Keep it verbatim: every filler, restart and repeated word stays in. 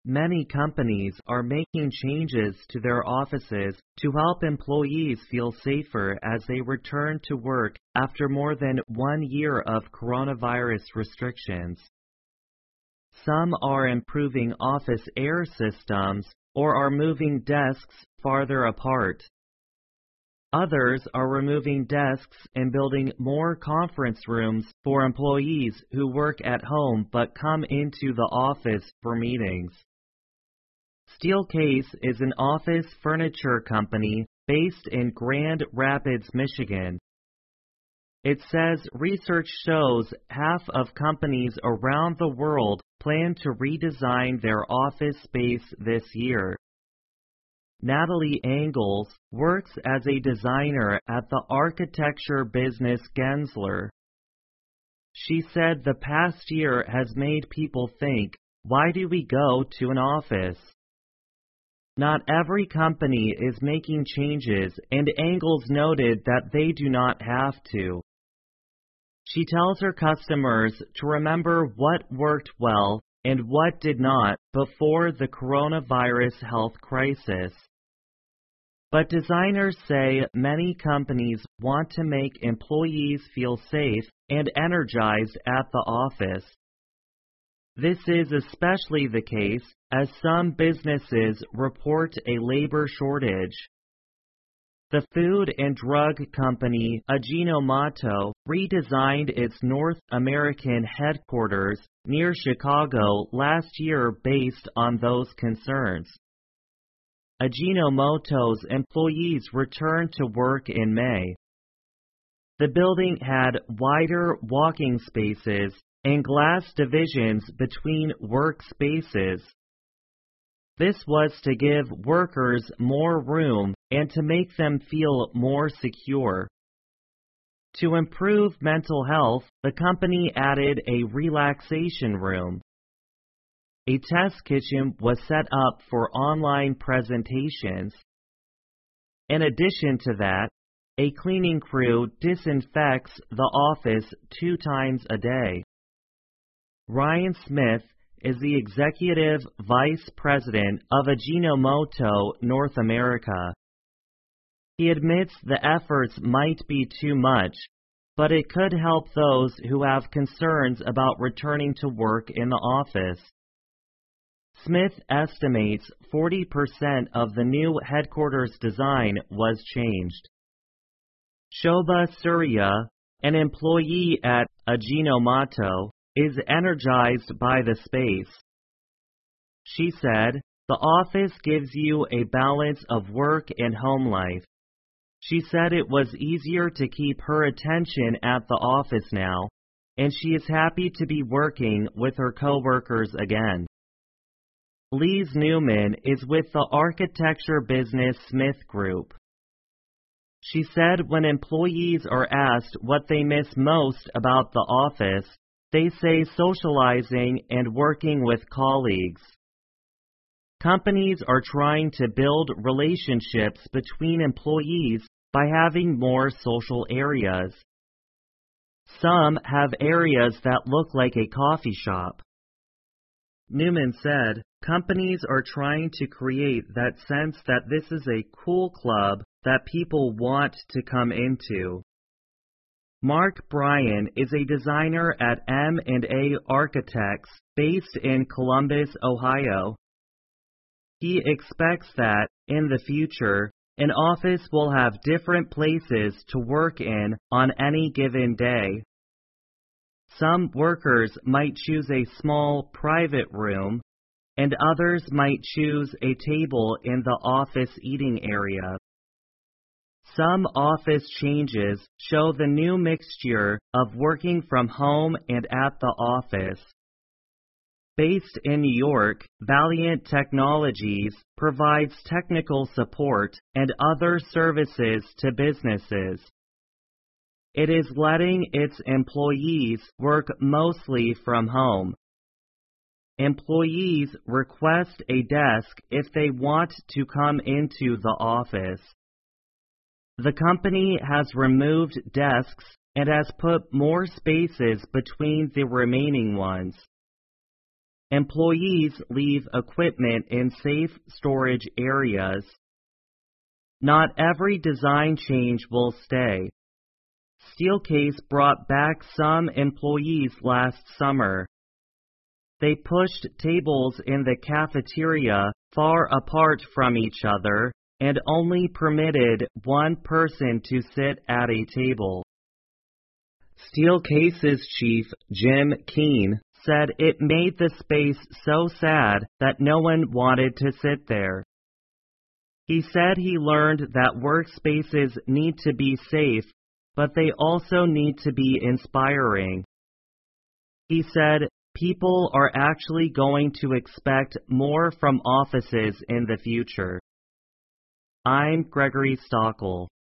Many companies are making changes to their offices to help employees feel safer as they return to work after more than one year of coronavirus restrictions. Some are improving office air systems or are moving desks farther apart. Others are removing desks and building more conference rooms for employees who work at home but come into the office for meetings. Steelcase is an office furniture company based in Grand Rapids, Michigan. It says research shows half of companies around the world plan to redesign their office space this year. Natalie Angles works as a designer at the architecture business Gensler. She said the past year has made people think, why do we go to an office? Not every company is making changes, and Angles noted that they do not have to. She tells her customers to remember what worked well and what did not before the coronavirus health crisis. But designers say many companies want to make employees feel safe and energized at the office. This is especially the case as some businesses report a labor shortage. The food and drug company Ajinomoto redesigned its North American headquarters near Chicago last year based on those concerns. Ajinomoto's employees returned to work in May. The building had wider walking spaces and glass divisions between workspaces. This was to give workers more room and to make them feel more secure. To improve mental health, the company added a relaxation room. A test kitchen was set up for online presentations. In addition to that, a cleaning crew disinfects the office two times a day. Ryan Smith is the executive vice president of Ajinomoto North America. He admits the efforts might be too much, but it could help those who have concerns about returning to work in the office. Smith estimates forty percent of the new headquarters design was changed. Shobha Surya, an employee at Ajinomoto, is energized by the space. She said, "The office gives you a balance of work and home life." She said it was easier to keep her attention at the office now, and she is happy to be working with her coworkers again. Lise Newman is with the architecture business Smith Group. She said when employees are asked what they miss most about the office, they say socializing and working with colleagues. Companies are trying to build relationships between employees by having more social areas. Some have areas that look like a coffee shop. Newman said, companies are trying to create that sense that this is a cool club that people want to come into. Mark Bryan is a designer at M and A Architects based in Columbus, Ohio. He expects that, in the future, an office will have different places to work in on any given day. Some workers might choose a small private room, and others might choose a table in the office eating area. Some office changes show the new mixture of working from home and at the office. Based in New York, Valiant Technologies provides technical support and other services to businesses. It is letting its employees work mostly from home. Employees request a desk if they want to come into the office. The company has removed desks and has put more spaces between the remaining ones. employees leave equipment in safe storage areas. Not every design change will stay. Steelcase brought back some employees last summer. They pushed tables in the cafeteria far apart from each other and only permitted one person to sit at a table. Steelcase's chief, Jim Keene, said it made the space so sad that no one wanted to sit there. He said he learned that workspaces need to be safe, but they also need to be inspiring. He said, people are actually going to expect more from offices in the future. I'm Gregory Stockel.